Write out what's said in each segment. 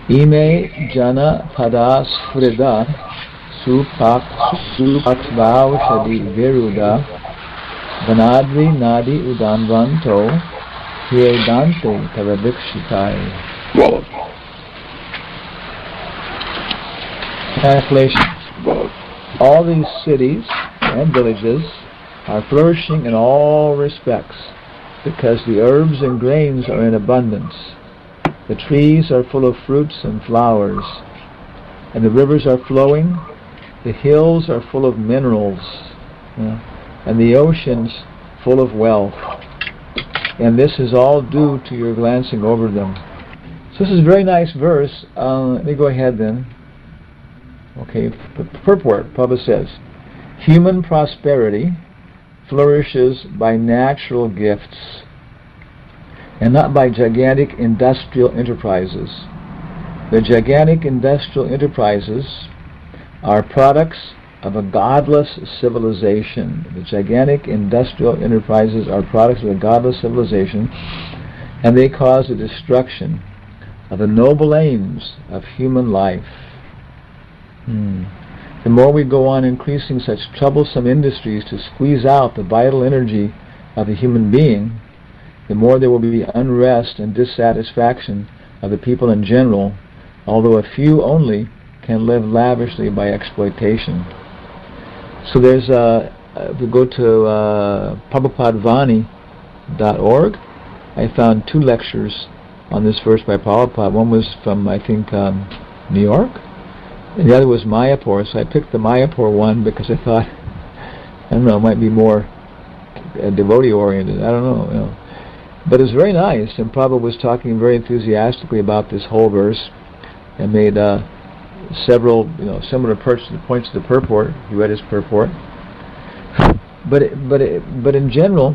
Ime jana pada sfrida supakvaushadi viruda vanadri nadi udanvanto hiedante tavavikshitai. Translation. All these cities and villages are flourishing in all respects because the herbs and grains are in abundance. The trees are full of fruits and flowers, and the rivers are flowing. The hills are full of minerals, and the oceans full of wealth. And this is all due to your glancing over them. So this is a very nice verse. Let me go ahead then. Okay, purport. Prabhupada says, human prosperity flourishes by natural gifts and not by gigantic industrial enterprises. The gigantic industrial enterprises are products of a godless civilization. The gigantic industrial enterprises are products of a godless civilization, and they cause the destruction of the noble aims of human life. The more we go on increasing such troublesome industries to squeeze out the vital energy of the human being, the more there will be unrest and dissatisfaction of the people in general, although a few only can live lavishly by exploitation. So there's if we go to Prabhupadvani.org, I found 2 lectures on this verse by Prabhupada. One was from, I think, New York, and the other was Mayapur. So I picked the Mayapur one because I thought, I don't know, it might be more devotee-oriented. I don't know. But it was very nice, and Prabhupada was talking very enthusiastically about this whole verse, and made several, similar points to the purport. He read his purport. But in general,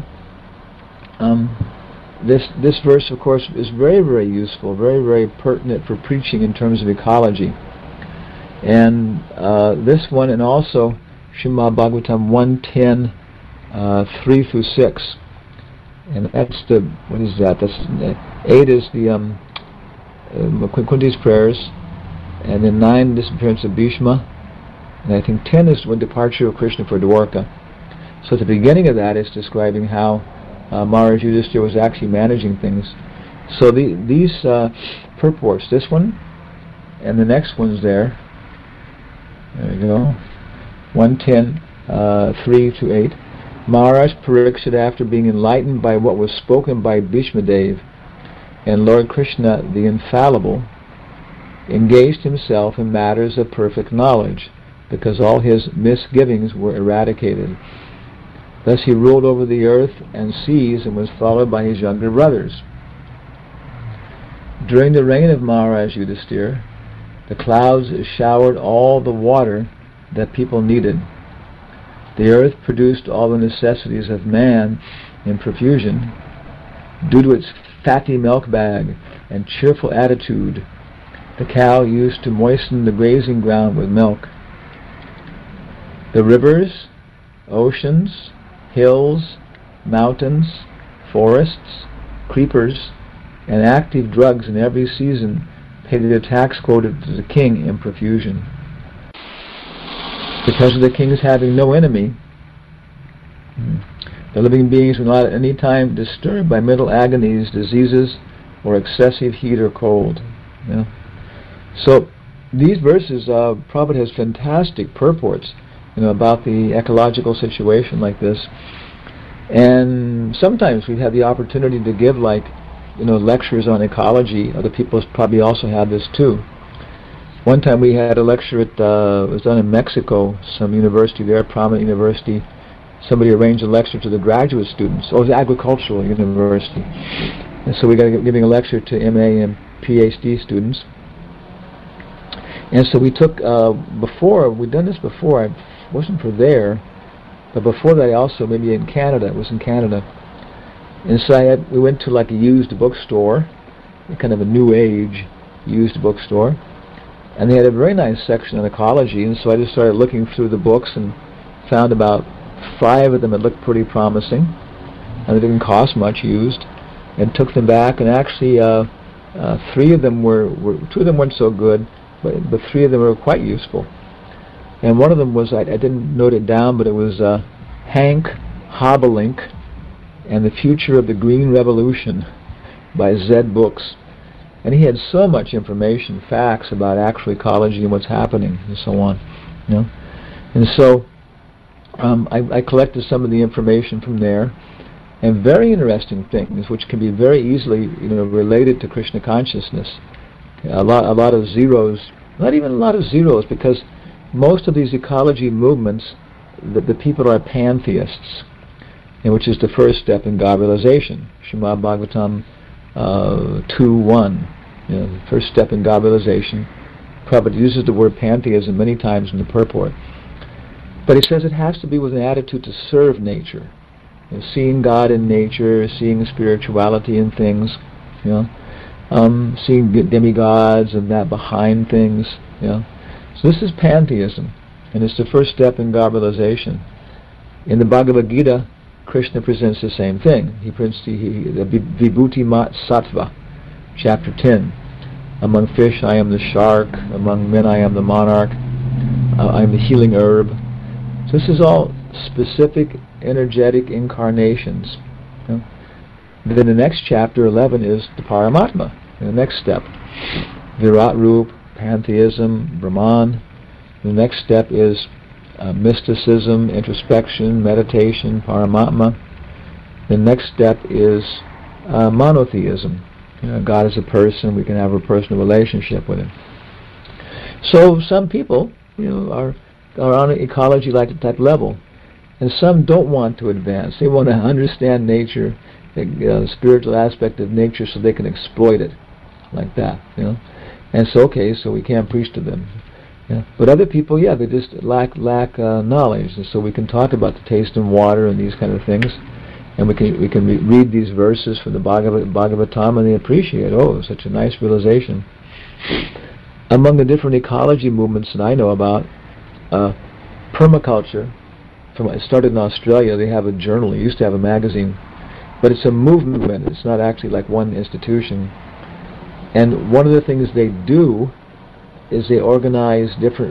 this verse, of course, is very, very useful, very, very pertinent for preaching in terms of ecology. And this one, and also Srimad Bhagavatam 110, 3 through 6. And that's the, what is that? That's 8 is the Kunti's prayers, and then 9 disappearance of Bhishma, and I think 10 is the departure of Krishna for Dwarka. So at the beginning of that is describing how Maharaj Yudhishthira was actually managing things. So these purports, this one and the next one's there. There we go. 110, 3 to 8. Maharaj Parikshit, after being enlightened by what was spoken by Bhishma Dev and Lord Krishna the Infallible, engaged himself in matters of perfect knowledge, because all his misgivings were eradicated. Thus he ruled over the earth and seas and was followed by his younger brothers. During the reign of Maharaj Yudhishthira, the clouds showered all the water that people needed. The earth produced all the necessities of man in profusion. Due to its fatty milk bag and cheerful attitude, the cow used to moisten the grazing ground with milk. The rivers, oceans, hills, mountains, forests, creepers, and active drugs in every season paid the tax quoted to the king in profusion. Because of the king's having no enemy, the living beings were not at any time disturbed by mental agonies, diseases, or excessive heat or cold. So these verses, Prabhupada has fantastic purports, about the ecological situation like this. And sometimes we've had the opportunity to give, lectures on ecology. Other people probably also have this too. One time we had a lecture it was done in Mexico, some university there, prominent university. Somebody arranged a lecture to the graduate students. Oh, it was agricultural university. And so we got giving a lecture to MA and PhD students. And so we took, we'd done this before, I wasn't for there, but before that I also, maybe in Canada, it was in Canada. And so we went to a used bookstore, kind of a new age used bookstore, and they had a very nice section on ecology, and so I just started looking through the books and found about 5 of them that looked pretty promising, and they didn't cost much used, and took them back and actually Two of them weren't so good, but three of them were quite useful. And one of them was, I didn't note it down, but it was Hank Hobelink and the Future of the Green Revolution by Zed Books. And he had so much information, facts about actual ecology and what's happening and so on. And so I collected some of the information from there, and very interesting things which can be very easily related to Krishna consciousness. A lot of zeros, not even a lot of zeros, because most of these ecology movements, the people are pantheists, and which is the first step in God realization. Srimad Bhagavatam 2:1. The first step in God realization. Prabhupada uses the word pantheism many times in the purport. But he says it has to be with an attitude to serve nature. Seeing God in nature, seeing spirituality in things, seeing demigods and that behind things. So this is pantheism, and it's the first step in God realization. In the Bhagavad Gita, Krishna presents the same thing. He presents the Vibhuti Mat Sattva, chapter 10. Among fish I am the shark, among men I am the monarch, I am the healing herb. So this is all specific energetic incarnations. Then the next chapter, 11, is the Paramatma, the next step. Virat Rup, pantheism, Brahman. The next step is mysticism, introspection, meditation, Paramatma. The next step is monotheism. God is a person, we can have a personal relationship with him. So some people are on an ecology type level, and some don't want to advance. They want to understand nature, the spiritual aspect of nature, so they can exploit it like that. And so so we can't preach to them. But other people, they just lack knowledge, and so we can talk about the taste and water and these kind of things, and we can read these verses from the Bhagavatam, and they appreciate, such a nice realization. Among the different ecology movements that I know about, permaculture, it started in Australia. They have a journal. They used to have a magazine, but it's a movement. It's not actually like one institution. And one of the things they do is they organize different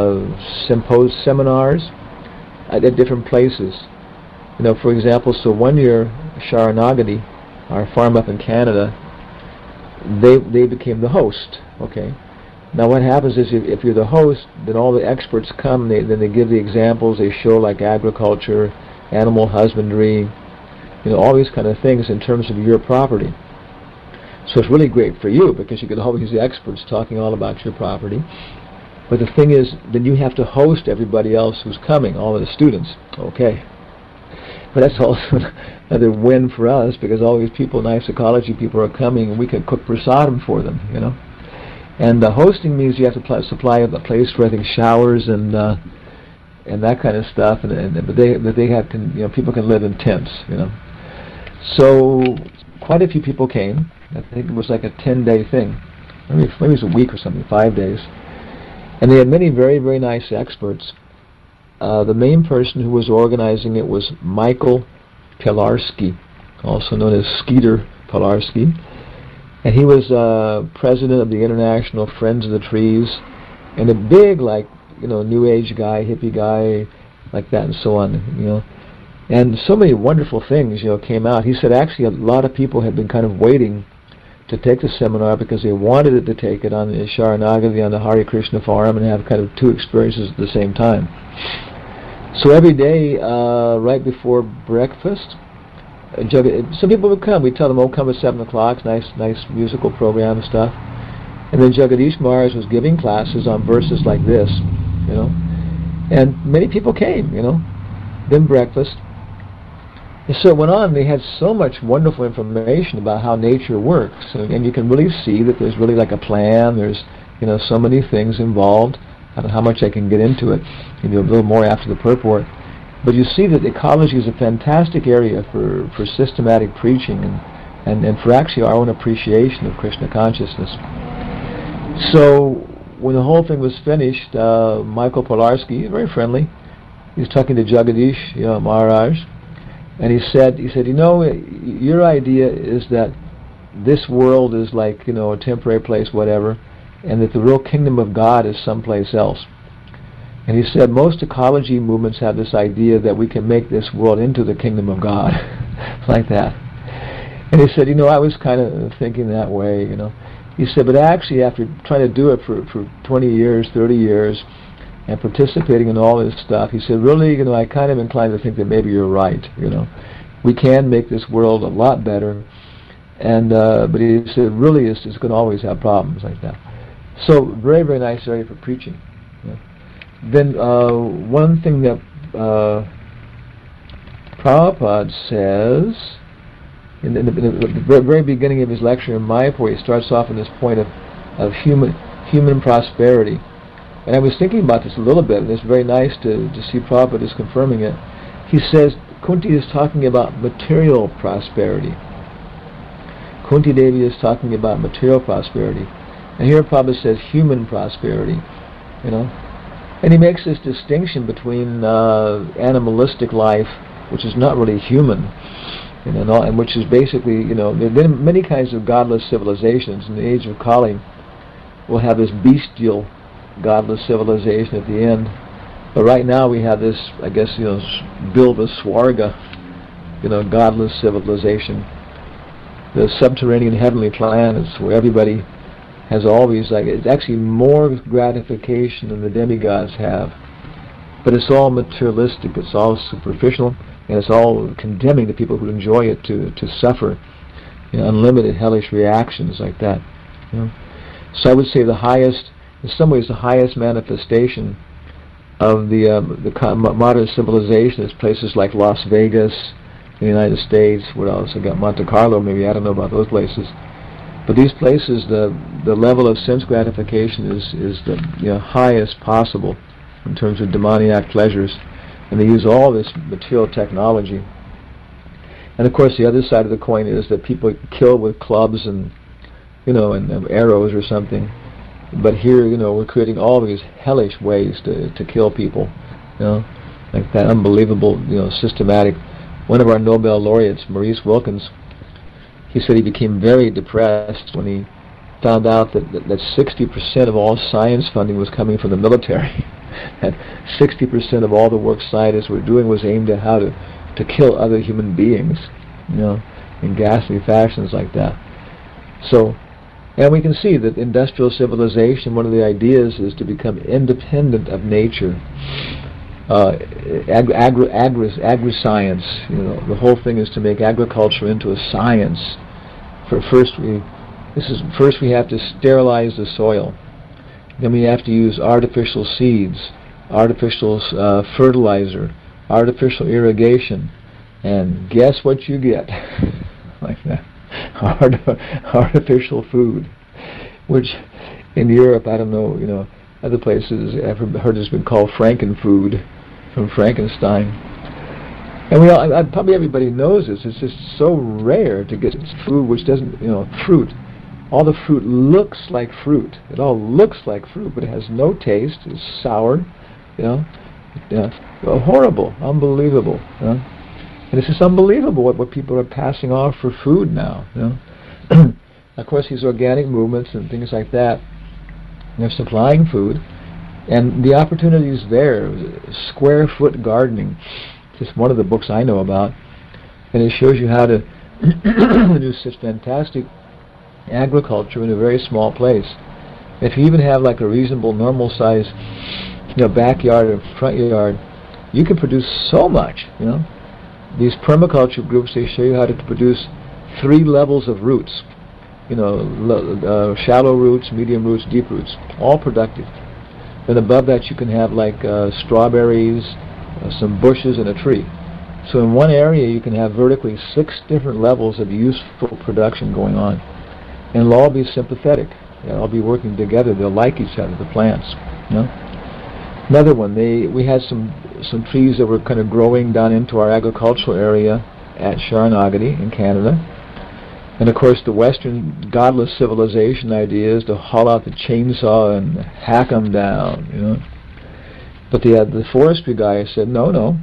seminars at different places. For example, so one year, Sharanagati, our farm up in Canada, they became the host. Now what happens is if you're the host, then all the experts come, then they give the examples, they show like agriculture, animal husbandry, all these kind of things in terms of your property. So it's really great for you because you get all these experts talking all about your property. But the thing is, then you have to host everybody else who's coming, all of the students. But that's also another win for us because all these people, nice ecology people, are coming, and we can cook prasadam for them, And hosting means you have to supply a place for, I think, showers and that kind of stuff. But they have people can live in tents, So quite a few people came. I think it was like a 10-day thing. Maybe it was a week or something, 5 days. And they had many very, very nice experts. The main person who was organizing it was Michael Pilarski, also known as Skeeter Pilarski. And he was president of the International Friends of the Trees, and a big, New Age guy, hippie guy, like that, and so on, And so many wonderful things, came out. He said actually a lot of people had been kind of waiting to take the seminar because they wanted to take it on the Sharanagati, on the Hare Krishna Forum, and have kind of two experiences at the same time. So every day, right before breakfast, some people would come. We'd tell them, come at 7 o'clock, nice musical program and stuff. And then Jagadish Maharaj was giving classes on verses like this, And many people came, Then breakfast. And so it went on. They had so much wonderful information about how nature works. And you can really see that there's really like a plan. There's, so many things involved. I don't know how much I can get into it. A little more after the purport. But you see that ecology is a fantastic area for systematic preaching and for actually our own appreciation of Krishna consciousness. So when the whole thing was finished, Michael Pilarski, very friendly, he was talking to Jagadish Maharaj, and he said, your idea is that this world is like, a temporary place, whatever, and that the real kingdom of God is someplace else. And he said most ecology movements have this idea that we can make this world into the kingdom of God, like that. And he said, I was kind of thinking that way, He said, but actually after trying to do it for 20 years, 30 years, and participating in all this stuff, he said, really, I kind of inclined to think that maybe you're right, We can make this world a lot better. And but he said, really, it's going to always have problems like that. So, very, very nice area for preaching. Then one thing that Prabhupada says in the very beginning of his lecture in Mayapur, he starts off in this point of human prosperity. And I was thinking about this a little bit, and it's very nice to see Prabhupada is confirming it. He says Kunti is talking about material prosperity. Kunti Devi is talking about material prosperity. And here Prabhupada says human prosperity, And he makes this distinction between animalistic life, which is not really human, and which is basically, there have been many kinds of godless civilizations. In the age of Kali, we'll have this bestial godless civilization at the end. But right now we have this, I guess, Bilva Swarga, godless civilization. The subterranean heavenly planets where everybody has always, it's actually more gratification than the demigods have. But it's all materialistic, it's all superficial, and it's all condemning the people who enjoy it to suffer unlimited hellish reactions like that. So I would say the highest, in some ways, the highest manifestation of the modern civilization is places like Las Vegas, in the United States. What else? I got Monte Carlo, maybe. I don't know about those places. But these places, the level of sense gratification is the highest possible in terms of demoniac pleasures, and they use all this material technology. And of course, the other side of the coin is that people kill with clubs and and arrows or something. But here, we're creating all these hellish ways to kill people, like that unbelievable, systematic. One of our Nobel laureates, Maurice Wilkins, he said he became very depressed when he found out that 60% of all science funding was coming from the military. That 60% of all the work scientists were doing was aimed at how to kill other human beings, in ghastly fashions like that. So, and we can see that industrial civilization, one of the ideas is to become independent of nature. Agri-science, the whole thing is to make agriculture into a science. First we have to sterilize the soil. Then we have to use artificial seeds, artificial fertilizer, artificial irrigation, and guess what you get? Like that. Artificial food, which in Europe, I don't know, other places, I've heard it's been called Frankenfood, from Frankenstein. And probably everybody knows this. It's just so rare to get food which doesn't, fruit. All the fruit looks like fruit. It all looks like fruit, but it has no taste. It's sour, horrible, unbelievable. And it's just unbelievable what people are passing off for food now. Of course, these organic movements and things like that, they're supplying food, and the opportunity is there. Square foot gardening, just one of the books I know about, and it shows you how to do such fantastic agriculture in a very small place. If you even have like a reasonable, normal size, backyard or front yard, you can produce so much. These permaculture groups, they show you how to produce 3 levels of roots. Shallow roots, medium roots, deep roots, all productive. Then above that you can have like strawberries, some bushes, and a tree. So in one area you can have vertically 6 different levels of useful production going on. And it'll all be sympathetic. They'll all be working together. They'll like each other, the plants. Another one, we had some trees that were kind of growing down into our agricultural area at Sharanagati in Canada. And of course the Western godless civilization idea is to haul out the chainsaw and hack them down, But the forestry guy said, no.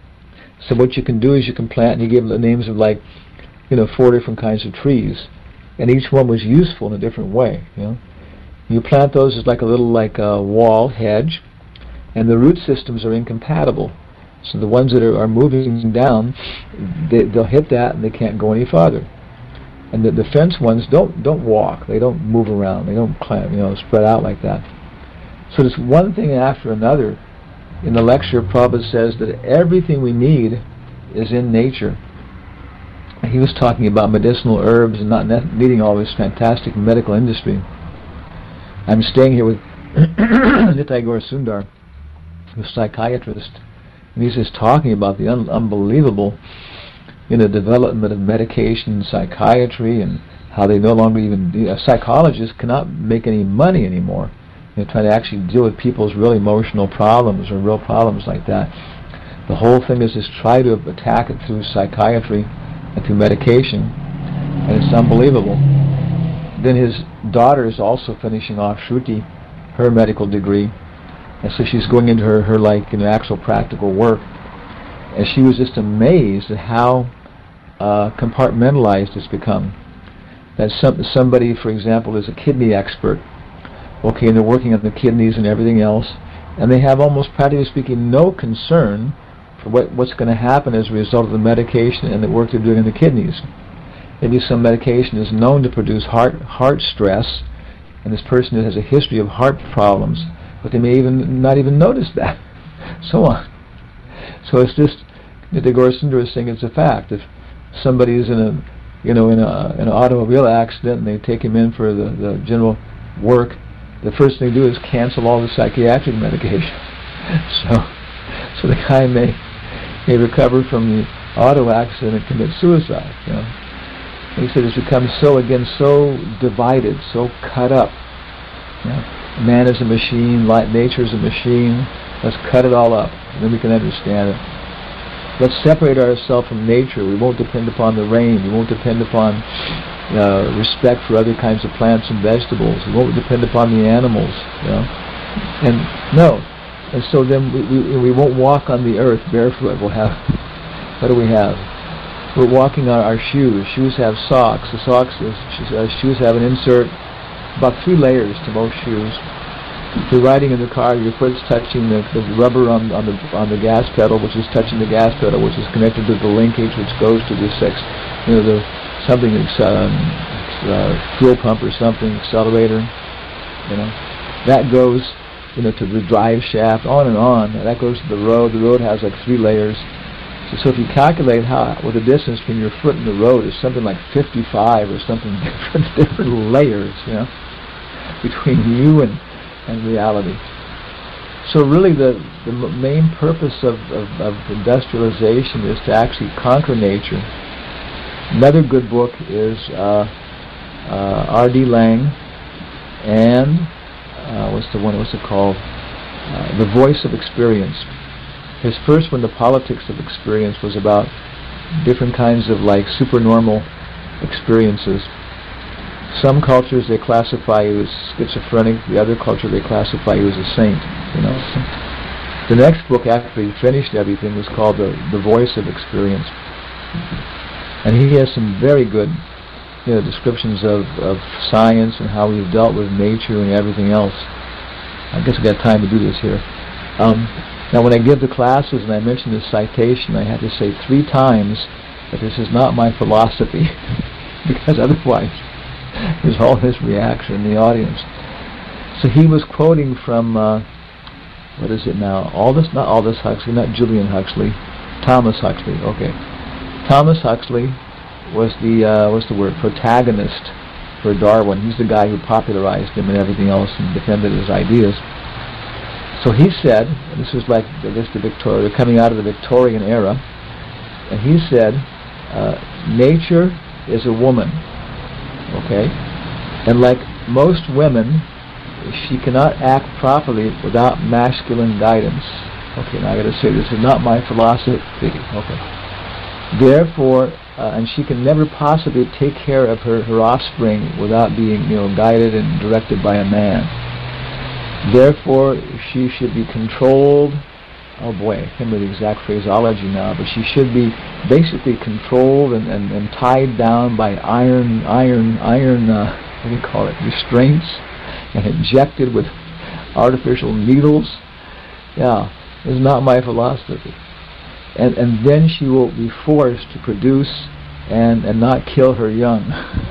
So what you can do is you can plant, and he gave them the names of 4 different kinds of trees. and each one was useful in a different way. You plant those as like a little wall hedge, and the root systems are incompatible. So the ones that are moving down, they'll hit that and they can't go any farther. And the fence ones don't walk. They don't move around. They don't climb, spread out like that. So there's one thing after another. In the lecture, Prabhupada says that everything we need is in nature. He was talking about medicinal herbs and not needing all this fantastic medical industry. I'm staying here with Nitai Gaur Sundar, who's a psychiatrist, and he's just talking about the unbelievable development of medication and psychiatry, and how they no longer even, psychologists cannot make any money anymore. Trying to actually deal with people's real emotional problems or real problems like that. The whole thing is just try to attack it through psychiatry and through medication, and it's unbelievable. Then his daughter is also finishing off Shruti, her medical degree, and so she's going into her actual practical work, and she was just amazed at how compartmentalized it's become. That somebody, for example, is a kidney expert, okay, and they're working on the kidneys and everything else, and they have almost, practically speaking, no concern for what's going to happen as a result of the medication and the work they're doing in the kidneys. Maybe some medication is known to produce heart stress, and this person has a history of heart problems, but they may even not even notice that, so on. So it's just, the Gaur Sundar is saying it's a fact. If somebody is in an automobile accident and they take him in for the general work, the first thing they do is cancel all the psychiatric medication. So the guy may recover from the auto accident and commit suicide. He said it's become so divided, so cut up. Man is a machine, nature is a machine. Let's cut it all up, and then we can understand it. Let's separate ourselves from nature. We won't depend upon the rain. We won't depend upon respect for other kinds of plants and vegetables. We won't depend upon the animals. And so then we won't walk on the earth barefoot. We'll have, what do we have? We're walking on our shoes. Shoes have socks. The shoes have an insert, about 3 layers to most shoes. If you're riding in the car, your foot's touching the rubber on the gas pedal, which is touching the gas pedal, which is connected to the linkage, which goes to the fuel pump or something, accelerator. That goes to the drive shaft, on and on. That goes to the road. The road has 3 layers. So if you calculate what the distance between your foot and the road is, something like 55 or something, different layers, between you and reality. So really the main purpose of industrialization is to actually conquer nature. Another good book is R.D. Laing and what's it called? The Voice of Experience. His first one, The Politics of Experience, was about different kinds of supernormal experiences. Some cultures they classify you as schizophrenic, the other culture they classify you as a saint. The next book, after he finished everything, was called The Voice of Experience. And he has some very good descriptions of science and how we've dealt with nature and everything else. I guess we've got time to do this here. Now when I give the classes and I mention this citation, I have to say 3 times that this is not my philosophy, because otherwise there's all this reaction in the audience. So he was quoting from, what is it now? Not Aldous Huxley, not Julian Huxley, Thomas Huxley. Okay. Thomas Huxley was the protagonist for Darwin. He's the guy who popularized him and everything else and defended his ideas. So he said, this was coming out of the Victorian era, and he said, nature is a woman, okay? And like most women, she cannot act properly without masculine guidance. Okay, now I got to say, this is not my philosophy, okay? Therefore, and she can never possibly take care of her offspring without being, guided and directed by a man. Therefore, she should be controlled oh boy, I can't remember the exact phraseology now, but she should be basically controlled and tied down by iron, what do you call it, restraints, and injected with artificial needles. Yeah, it's not my philosophy. And then she will be forced to produce and not kill her young.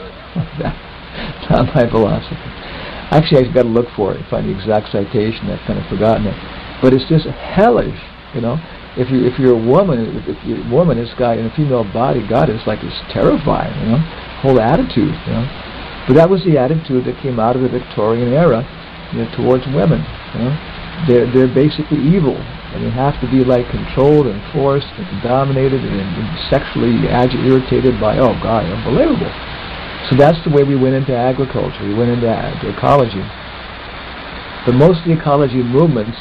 That's not my philosophy. Actually, I've got to look for it, find the exact citation. I've kind of forgotten it. But it's just hellish, you know. If you're a woman, if you're a woman, this guy in a female body, God is like it's terrifying, you know. Whole attitude, you know. But that was the attitude that came out of the Victorian era, you know, towards women. You know, they're basically evil, and they have to be like controlled and forced and dominated and sexually irritated by, oh God, unbelievable. So that's the way we went into agriculture. We went into ecology. But most of the ecology movements,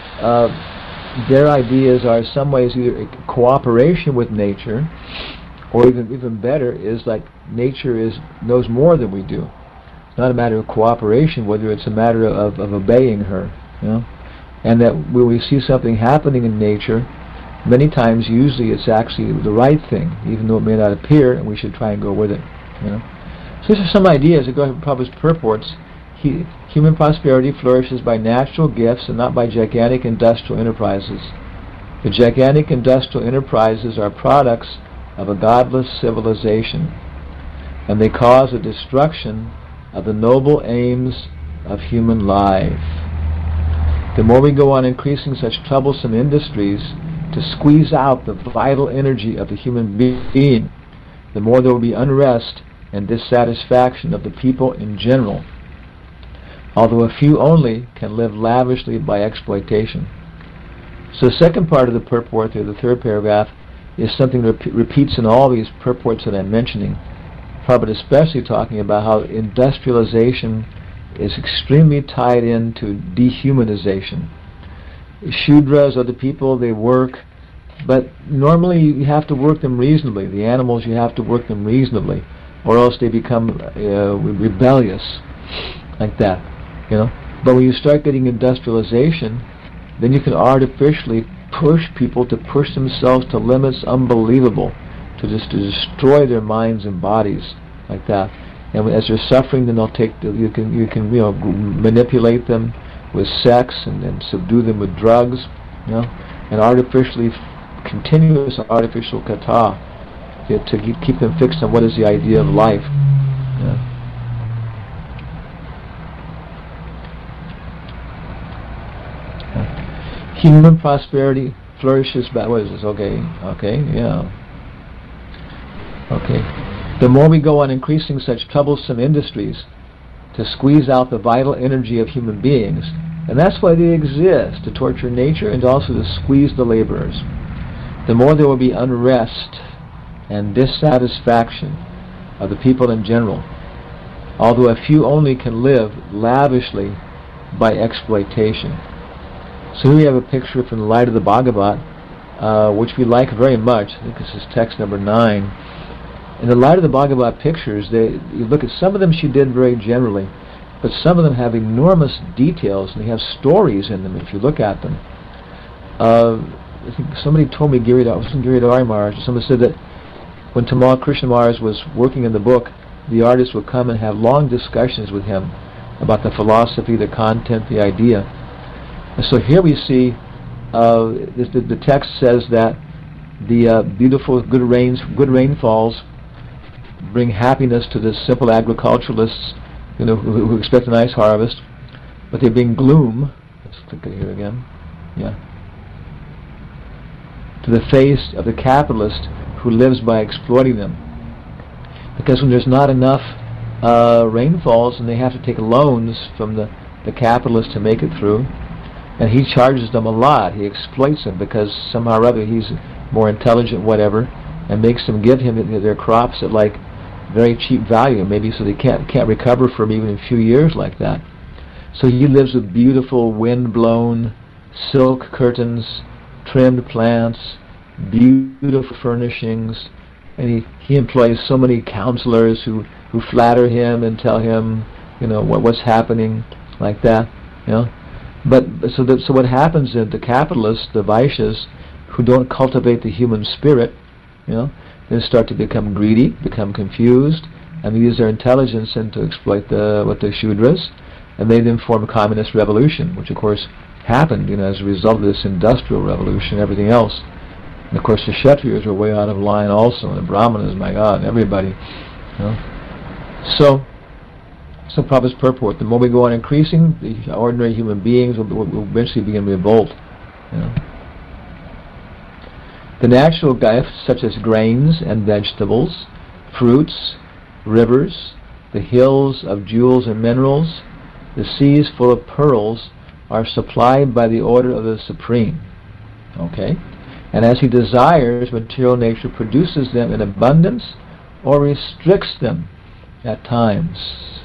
their ideas are in some ways either a cooperation with nature, or even better is like nature knows more than we do. It's not a matter of cooperation, whether it's a matter of obeying her, you know. And that when we see something happening in nature, many times, usually it's actually the right thing, even though it may not appear, and we should try and go with it, you know. So these are some ideas that go ahead and publish purports. Human prosperity flourishes by natural gifts and not by gigantic industrial enterprises. The gigantic industrial enterprises are products of a godless civilization, and they cause the destruction of the noble aims of human life. The more we go on increasing such troublesome industries to squeeze out the vital energy of the human being, the more there will be unrest and dissatisfaction of the people in general, although a few only can live lavishly by exploitation. So the second part of the purport there, the third paragraph, is something that repeats in all these purports that I'm mentioning, but especially talking about how industrialization is extremely tied into dehumanization. Shudras are the people, they work, but normally you have to work them reasonably. The animals, you have to work them reasonably, or else they become rebellious, like that, you know. But when you start getting industrialization, then you can artificially push people to push themselves to limits unbelievable, to destroy their minds and bodies, like that. And as they're suffering, then you can manipulate them with sex and subdue them with drugs, you know, and continuous artificial kata, to keep them fixed on what is the idea of life. Yeah. Human prosperity flourishes by, what is this? Okay, yeah. Okay. The more we go on increasing such troublesome industries to squeeze out the vital energy of human beings, and that's why they exist, to torture nature and also to squeeze the laborers, the more there will be unrest and dissatisfaction of the people in general, although a few only can live lavishly by exploitation. So here we have a picture from the Light of the Bhagavat, which we like very much. I think this is text number 9. In the Light of the Bhagavat pictures, you look at some of them she did very generally, but some of them have enormous details, and they have stories in them if you look at them. I think somebody told me, Giridhari Maharaj, somebody said that when Tamal Krishna Maharaj was working in the book, the artist would come and have long discussions with him about the philosophy, the content, the idea. And so here we see, the text says that the beautiful, good rainfalls bring happiness to the simple agriculturalists, you know, who expect a nice harvest, but they bring gloom. Let's click it here again. Yeah. To the face of the capitalist who lives by exploiting them, because when there's not enough rainfalls, and they have to take loans from the capitalist to make it through, and he charges them a lot. He exploits them because somehow or other he's more intelligent, whatever, and makes them give him their crops at like very cheap value, maybe, so they can't recover from even a few years like that. So he lives with beautiful wind-blown silk curtains, trimmed plants, beautiful furnishings, and he employs so many counselors who flatter him and tell him, you know, what's happening, like that, you know. So what happens is the capitalists, the Vaishyas, who don't cultivate the human spirit, they start to become greedy, become confused, and they use their intelligence and to exploit the Shudras, and they then form a communist revolution, which of course happened, as a result of this industrial revolution and everything else. And of course the Kshatriyas were way out of line also, and the Brahmanas, my God, and everybody. So Prabhupada's purport, the more we go on increasing, the ordinary human beings will eventually begin revolt. The natural gifts, such as grains and vegetables, fruits, rivers, the hills of jewels and minerals, the seas full of pearls, are supplied by the order of the Supreme. Okay? And as he desires, material nature produces them in abundance or restricts them at times.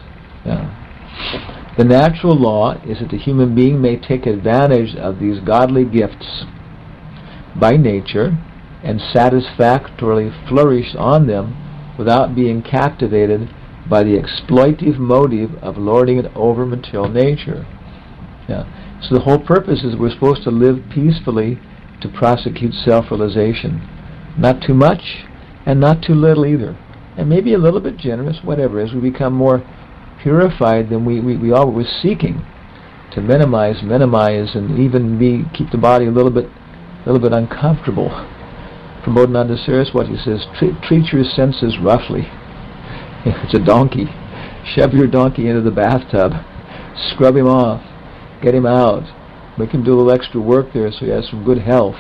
The natural law is that the human being may take advantage of these godly gifts by nature and satisfactorily flourish on them without being captivated by the exploitive motive of lording it over material nature. So the whole purpose is we're supposed to live peacefully to prosecute self-realization. Not too much and not too little either. And maybe a little bit generous, whatever. As we become more purified, then we all were seeking to minimize, and even keep the body a little bit uncomfortable. From Bodhananda Saraswati says, treat your senses roughly. If it's a donkey, shove your donkey into the bathtub, scrub him off, get him out, make him do a little extra work there so he has some good health,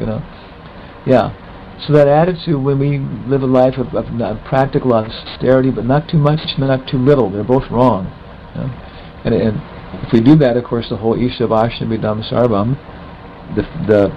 So that attitude, when we live a life of practical austerity, but not too much, not too little, they're both wrong. And if we do that, of course, the whole Ishavashna Vidam Sarvam, the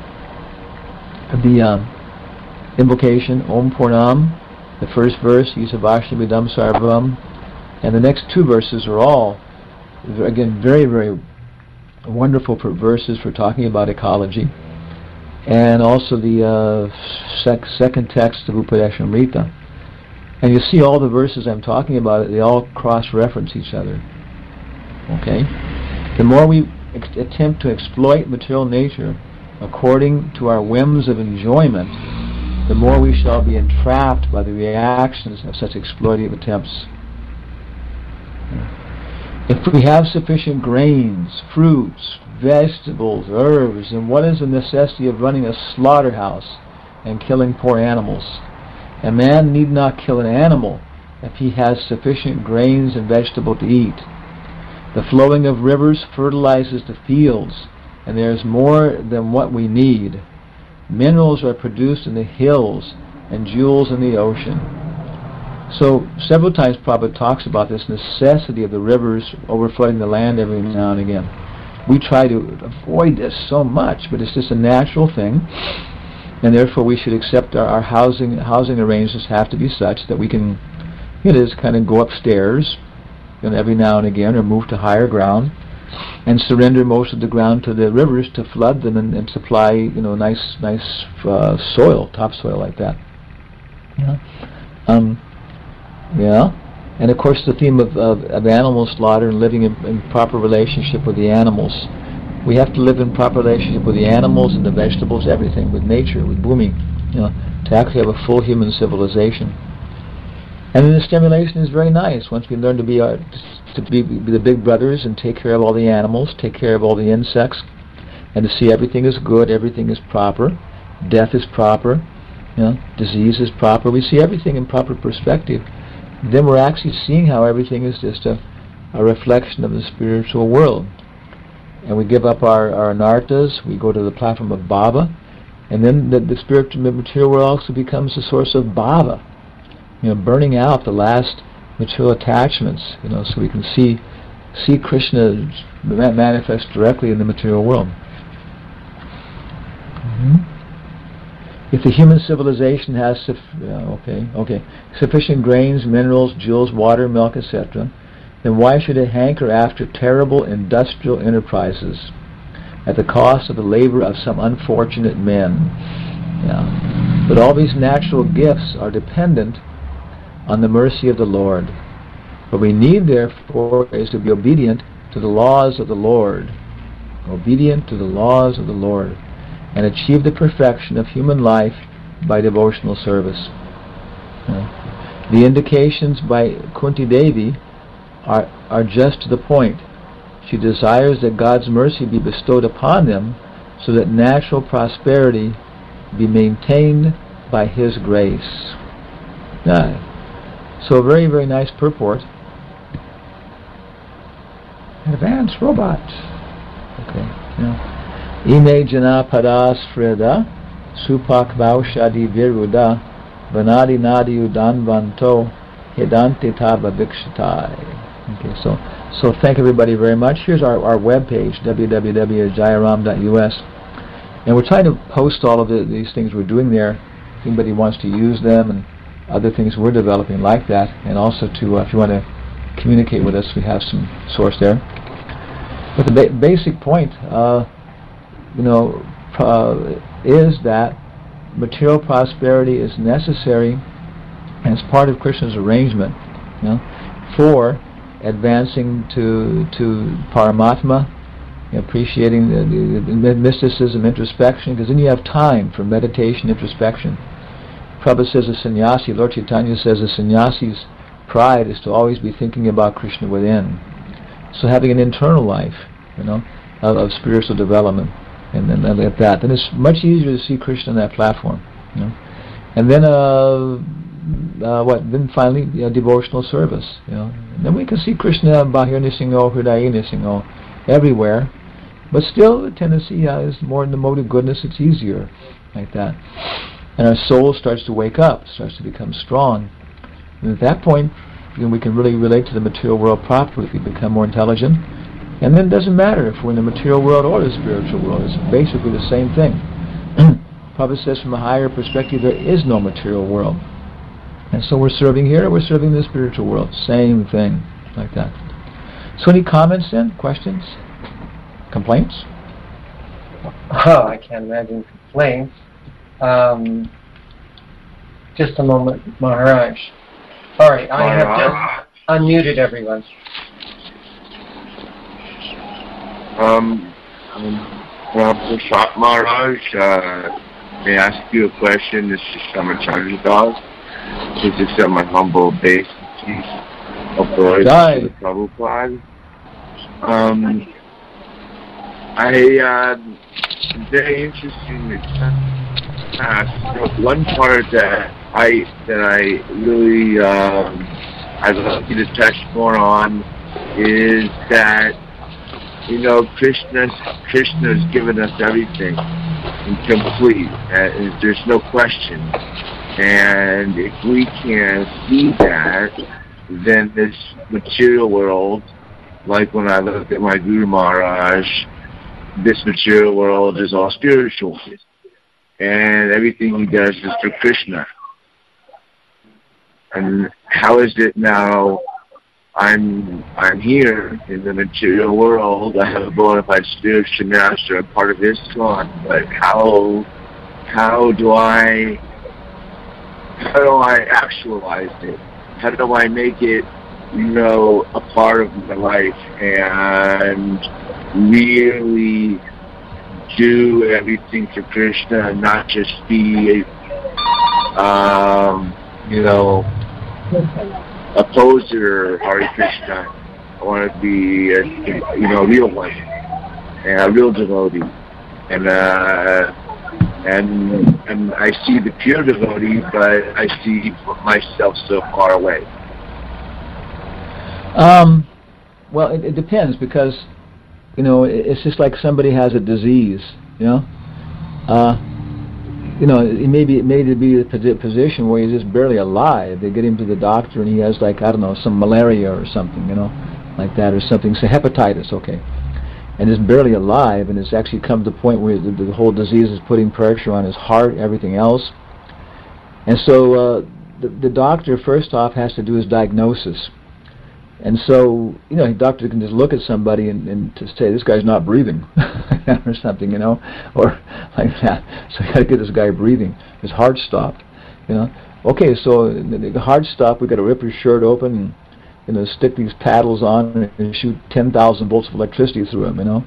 invocation, Om Purnam, the first verse, Ishavashna Vidam Sarvam, and the next two verses are all, again, very, very wonderful verses for talking about ecology. And also the second text of Upadeshamrita. And you see all the verses I'm talking about, they all cross-reference each other. Okay? The more we attempt to exploit material nature according to our whims of enjoyment, the more we shall be entrapped by the reactions of such exploitative attempts. If we have sufficient grains, fruits, vegetables, herbs, and what is the necessity of running a slaughterhouse and killing poor animals? A man need not kill an animal if he has sufficient grains and vegetable to eat. The flowing of rivers fertilizes the fields, and there is more than what we need. Minerals are produced in the hills and jewels in the ocean. So several times Prabhupada talks about this necessity of the rivers overflowing the land every now and again. We try to avoid this so much, but it's just a natural thing, and therefore we should accept our housing arrangements have to be such that we can, just kind of go upstairs, every now and again, or move to higher ground, and surrender most of the ground to the rivers to flood them and supply, nice soil, topsoil like that. And of course the theme of animal slaughter and living in proper relationship with the animals. We have to live in proper relationship with the animals and the vegetables, everything, with nature, with Bhumi, to actually have a full human civilization. And then the stimulation is very nice. Once we learn to be the big brothers and take care of all the animals, take care of all the insects, and to see everything is good, everything is proper, death is proper, disease is proper. We see everything in proper perspective. Then we're actually seeing how everything is just a reflection of the spiritual world. And we give up our anarthas, we go to the platform of bhava, and then the spiritual material world also becomes a source of bhava, burning out the last material attachments, so we can see Krishna manifest directly in the material world. If the human civilization has sufficient grains, minerals, jewels, water, milk, etc., then why should it hanker after terrible industrial enterprises at the cost of the labor of some unfortunate men? But all these natural gifts are dependent on the mercy of the Lord. What we need, therefore, is to be obedient to the laws of the Lord. obedient to the laws of the Lord, and achieve the perfection of human life by devotional service. The indications by Kunti Devi are just to the point. She desires that God's mercy be bestowed upon them so that natural prosperity be maintained by His grace. So a very, very nice purport. Advanced robot. Okay. Ine jana padas freda supak vaushadi viruda vanadi nadi udanvanto hidante taba vikshatai. Okay, so thank everybody very much. Here's our web page, www.jayaram.us, and we're trying to post all of these things we're doing there. If anybody wants to use them and other things we're developing like that, and also to if you want to communicate with us, we have some source there. But the basic point, is that material prosperity is necessary as part of Krishna's arrangement, for advancing to Paramatma, appreciating the mysticism, introspection, because then you have time for meditation, introspection. Prabhupada says a sannyasi, Lord Chaitanya says a sannyasi's pride is to always be thinking about Krishna within. So having an internal life, of spiritual development, and then at that, then it's much easier to see Krishna on that platform, And then Then finally, devotional service, And then we can see Krishna Bahir Nisingo, Hridayi Nisingo, everywhere. But still, the tendency is more in the mode of goodness. It's easier, like that. And our soul starts to wake up, starts to become strong. And at that point, we can really relate to the material world properly. We become more intelligent. And then it doesn't matter if we're in the material world or the spiritual world. It's basically the same thing. Prabhupada says from a higher perspective, there is no material world. And so we're serving here, we're serving the spiritual world. Same thing, like that. So any comments then? Questions? Complaints? Oh, I can't imagine complaints. Just a moment, Maharaj. Sorry, I have just unmuted everyone. Prasad Maharaj, may I ask you a question? This is Samacharya Das. Please accept my humble obeisances of glory to the Prabhupada. I'm very interesting to ask. One part that I really I'd like you to touch more on is that Krishna's given us everything incomplete. There's no question. And if we can see that, then this material world, like when I look at my Guru Maharaj, this material world is all spiritual. And everything he does is for Krishna. And how is it now I'm here in the material world, I have a bona fide spiritual master, a part of his thought, but how do I actualize it? How do I make it, a part of my life and really do everything for Krishna and not just be, a poser Hare Krishna? I want to be a real one, and a real devotee, and I see the pure devotee, but I see myself so far away. Well, it depends, because it's just like somebody has a disease, it may be a position where he's just barely alive. They get him to the doctor and he has some malaria or something, like that, or something. So hepatitis, okay, and is barely alive, and it's actually come to the point where the whole disease is putting pressure on his heart, everything else. And so the doctor first off has to do his diagnosis. And so, the doctor can just look at somebody and to say, this guy's not breathing, or something, or like that. So you got to get this guy breathing. His heart stopped, Okay, so the heart stopped. We got to rip his shirt open and, stick these paddles on and shoot 10,000 volts of electricity through him,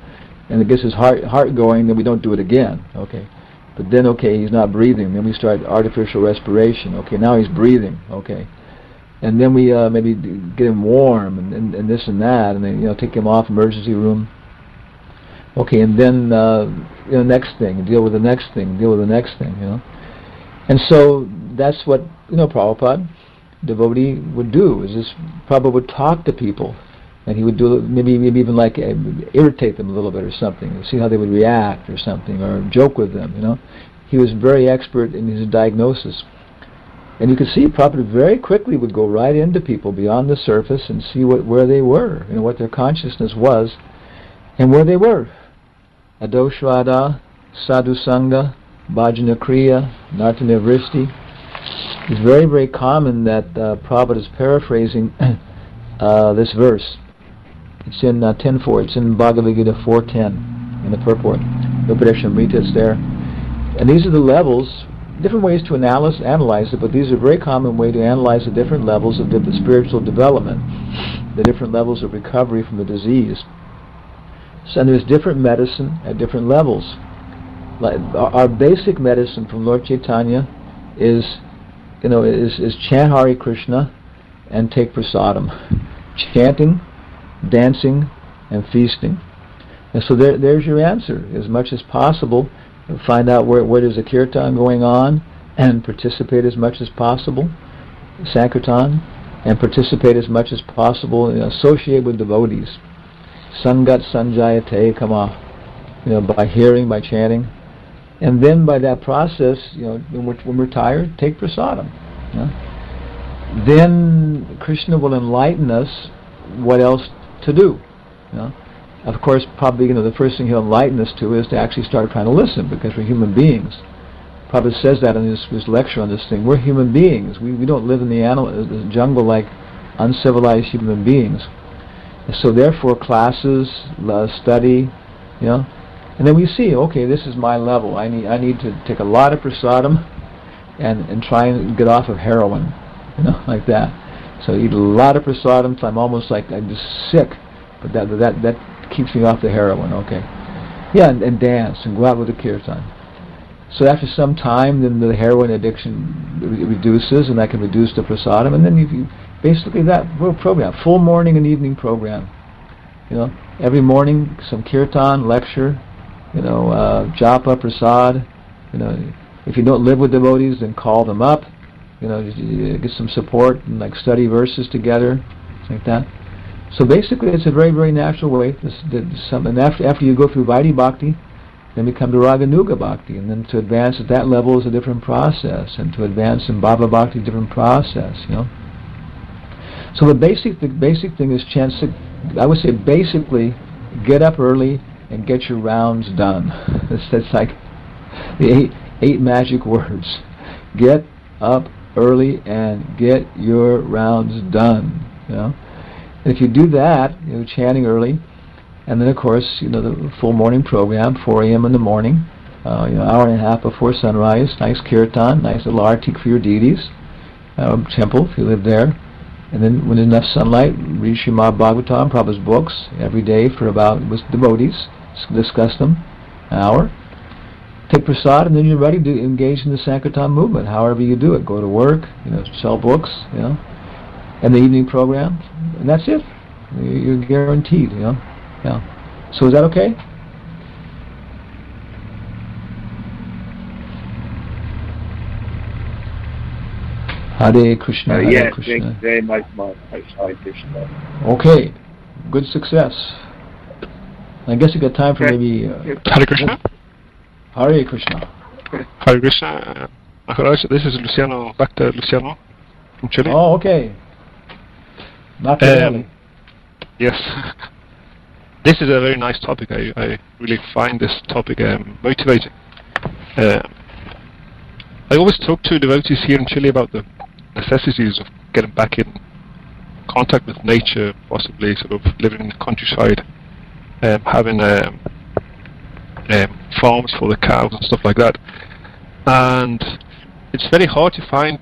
and it gets his heart going, then we don't do it again. Okay. But then, okay, he's not breathing. Then we start artificial respiration. Okay, now he's breathing. Okay. And then we maybe get him warm and this and that, and then take him off emergency room. Okay, and then next thing, deal with the next thing, And so that's what Prabhupada, devotee, would do. Is this Prabhupada would talk to people, and he would do maybe even like irritate them a little bit or something, see how they would react or something, or joke with them. He was very expert in his diagnosis. And you could see Prabhupada very quickly would go right into people beyond the surface and see where they were, what their consciousness was, and where they were. Adoshvada, Sadhu Sangha, Bhajana Kriya, Nartana Vristi. It's very, very common that Prabhupada is paraphrasing this verse. It's in 10.4. It's in Bhagavad Gita 4.10 in the purport. Upadeshamrita, it's there. And these are the levels. Different ways to analyze it, but these are a very common way to analyze the different levels of the spiritual development, the different levels of recovery from the disease. So there's different medicine at different levels. Like our basic medicine from Lord Chaitanya is chant Hare Krishna and take prasadam, chanting, dancing, and feasting. And so there's your answer. As much as possible, find out where there's a kirtan going on and participate as much as possible, sankirtan, and participate as much as possible, associate with devotees. Sangat sanjayate, come on, by hearing, by chanting. And then by that process, when we're tired, take prasadam. Then Krishna will enlighten us what else to do. Of course, probably the first thing he'll enlighten us to is to actually start trying to listen, because we're human beings. Prabhupada says that in his lecture on this thing. We're human beings. We don't live in the jungle like uncivilized human beings. And so therefore, classes, study, and then we see, okay, this is my level. I need to take a lot of prasadam and try and get off of heroin, like that. So eat a lot of prasadam until I'm almost like I'm just sick, but that keeps me off the heroin. Okay, yeah, and dance and go out with the kirtan. So after some time, then the heroin addiction reduces, and that can reduce the prasadam, and then you basically that program, full morning and evening program. Every morning some kirtan, lecture, japa, prasad. If you don't live with devotees, then call them up. Get some support and study verses together, like that. So basically, it's a very, very natural way. And after you go through Vaidhi Bhakti, then we come to Raganuga Bhakti, and then to advance at that level is a different process, and to advance in Bhava Bhakti, a different process. So the basic thing is chant. I would say basically, get up early and get your rounds done. That's like the eight magic words. Get up early and get your rounds done. And if you do that, chanting early, and then of course, the full morning program, 4 a.m. in the morning, hour and a half before sunrise, nice kirtan, nice little artik for your deities, temple if you live there. And then when there's enough sunlight, read Srimad Bhagavatam, Prabhupada's books, every day with devotees, discuss them, an hour. Take prasad, and then you're ready to engage in the Sankirtan movement, however you do it. Go to work, sell books, and the evening program, and that's it. You're guaranteed, Yeah. So is that okay? Hare Krishna, Hare yes, Krishna. Thank you very much, Hare Krishna. Okay, good success. I guess you got time for maybe... Hare Krishna. Hare Krishna. Hare Krishna. Maharaj, this is Luciano, Dr. Luciano from Chile. Oh, okay. Not too early. Yes. This is a very nice topic. I really find this topic motivating. I always talk to devotees here in Chile about the necessities of getting back in contact with nature, possibly sort of living in the countryside, having farms for the cows and stuff like that. And it's very hard to find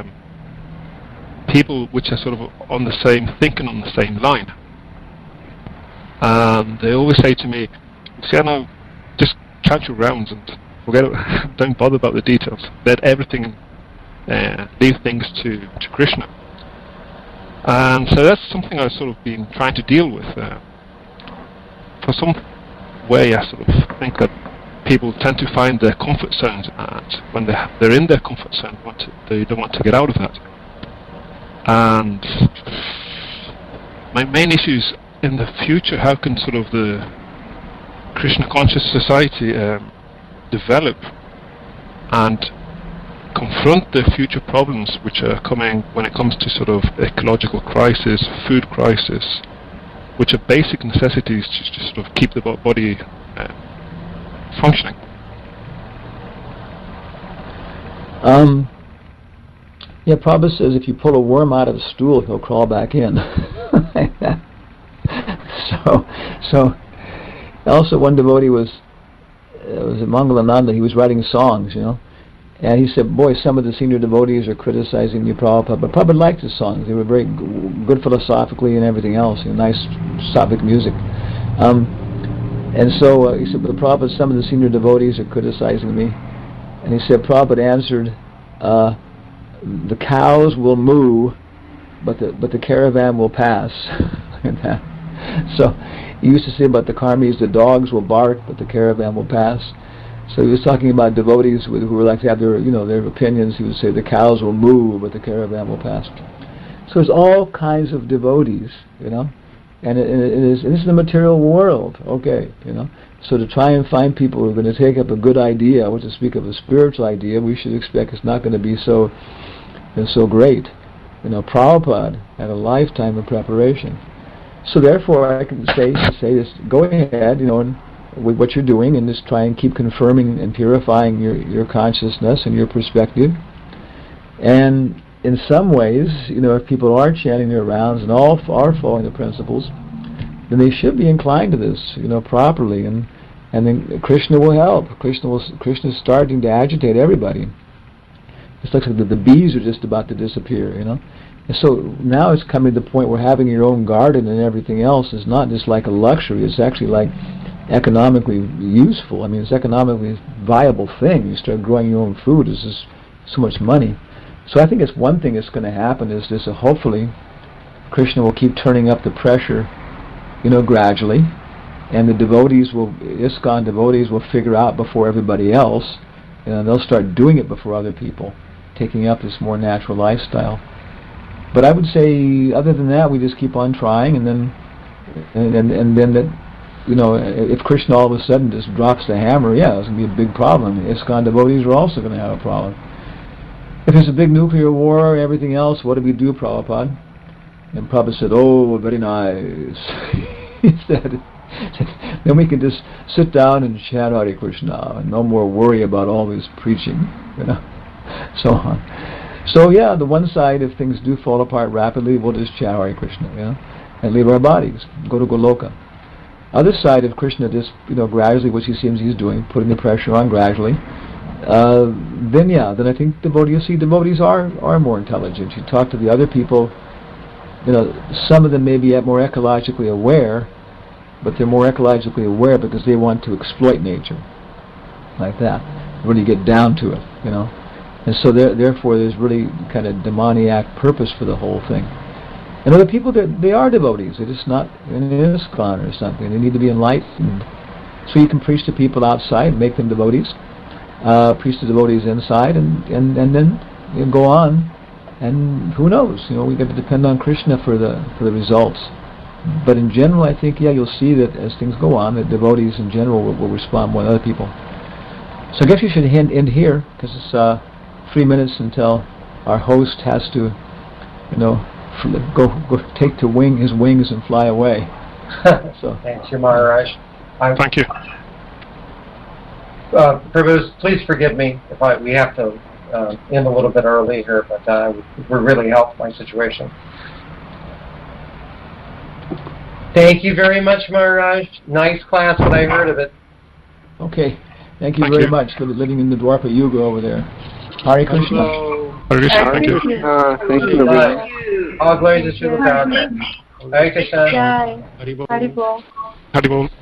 people which are sort of on the same line. And they always say to me, See, now, just count your rounds and forget it. Don't bother about the details. Let everything, leave things to Krishna. And so that's something I've sort of been trying to deal with. For some way, I sort of think that people tend to find their comfort zones, and when they're in their comfort zone, they don't want to get out of that. And my main issue is in the future, how can sort of the Krishna conscious society develop and confront the future problems which are coming when it comes to sort of ecological crisis, food crisis, which are basic necessities to sort of keep the body functioning. Yeah, Prabhupada says if you pull a worm out of a stool, he'll crawl back in. So also one devotee was at Mangalananda. He was writing songs, and he said, boy, some of the senior devotees are criticizing you, Prabhupada, but Prabhupada liked his songs. They were very good philosophically and everything else, nice sattvic music. And so he said, but Prabhupada, some of the senior devotees are criticizing me. And he said, Prabhupada answered, the cows will moo, but the caravan will pass. So he used to say about the karmis, the dogs will bark, but the caravan will pass. So he was talking about devotees who were like to have their opinions. He would say the cows will moo, but the caravan will pass. So there's all kinds of devotees, and this is the material world, okay, So to try and find people who are going to take up a good idea, or to speak of a spiritual idea, we should expect it's not going to be so great. Prabhupada had a lifetime of preparation. So therefore, I can say this: go ahead, and with what you're doing, and just try and keep confirming and purifying your consciousness and your perspective. And in some ways, if people are chanting their rounds and all are following the principles, then they should be inclined to this, properly, and then Krishna will help. Krishna's starting to agitate everybody. It's like the bees are just about to disappear, And so now it's coming to the point where having your own garden and everything else is not just like a luxury. It's actually like economically useful. I mean, it's economically viable thing. You start growing your own food. It's just so much money. So I think it's one thing that's going to happen is this. Hopefully, Krishna will keep turning up the pressure, gradually, and the ISKCON devotees will figure out before everybody else, and they'll start doing it before other people, taking up this more natural lifestyle. But I would say, other than that, we just keep on trying, and then that, if Krishna all of a sudden just drops the hammer, it's going to be a big problem. ISKCON devotees are also going to have a problem. If there's a big nuclear war and everything else, what do we do, Prabhupada? And Prabhupada said, oh, very nice. He said, then we can just sit down and chant Hare Krishna and no more worry about all this preaching, so on. So the one side, if things do fall apart rapidly, we'll just chant Hare Krishna, and leave our bodies, go to Goloka. Other side, if Krishna just, gradually, which he seems he's doing, putting the pressure on gradually, then I think devotees are more intelligent. You talk to the other people, some of them may be more ecologically aware, but they're more ecologically aware because they want to exploit nature, like that, really get down to it, And so therefore there's really kind of demoniac purpose for the whole thing. And other people, they are devotees. They're just not in ISKCON or something. They need to be enlightened. So you can preach to people outside, make them devotees, preach to devotees inside, and then go on. And who knows? We got to depend on Krishna for the results. But in general, I think you'll see that as things go on, that devotees in general will respond more than other people. So I guess we should end here because it's 3 minutes until our host has to, go take to his wings and fly away. So thanks, Your Maharaj. Thank you. Prabhu, please forgive me if we have to end a little bit early here, but we're really helped my situation. Thank you very much, Maharaj. Nice class when I heard of it. Okay. Thank you very much for living in the Dwapara Yuga over there. Hare Krishna. Hare Krishna. Thank you. All glory to Srila Prabhupada. Hare Krishna. Jai. Haribol. Haribol.